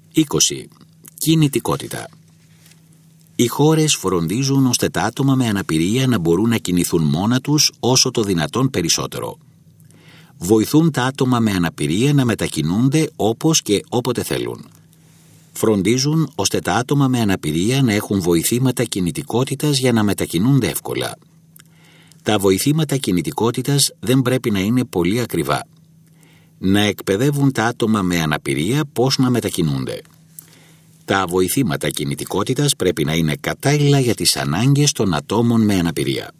20. Κινητικότητα. Οι χώρες φροντίζουν ώστε τα άτομα με αναπηρία να μπορούν να κινηθούν μόνα τους όσο το δυνατόν περισσότερο. Βοηθούν τα άτομα με αναπηρία να μετακινούνται όπως και όποτε θέλουν. Φροντίζουν ώστε τα άτομα με αναπηρία να έχουν βοηθήματα κινητικότητας για να μετακινούνται εύκολα. Τα βοηθήματα κινητικότητας δεν πρέπει να είναι πολύ ακριβά. Να εκπαιδεύουν τα άτομα με αναπηρία πώς να μετακινούνται. Τα βοηθήματα κινητικότητας πρέπει να είναι κατάλληλα για τις ανάγκες των ατόμων με αναπηρία.